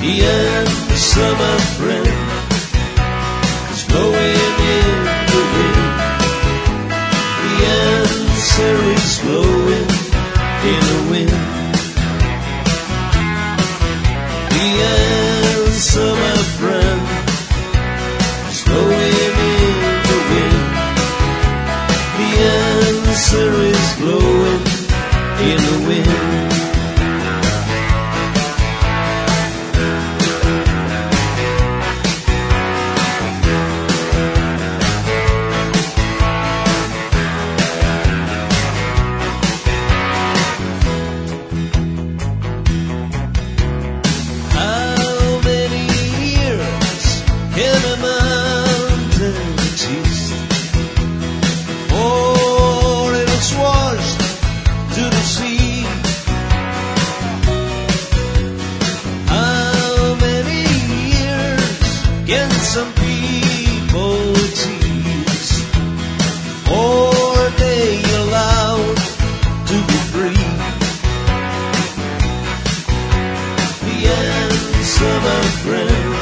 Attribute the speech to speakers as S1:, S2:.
S1: The answer, my friend, is blowing in the wind. The answer is blowing in the wind. The answer, my friend, is blowing in the wind. The answer is blowing in the wind. Some people tease, or are they allowed to be free? The answer, my friend,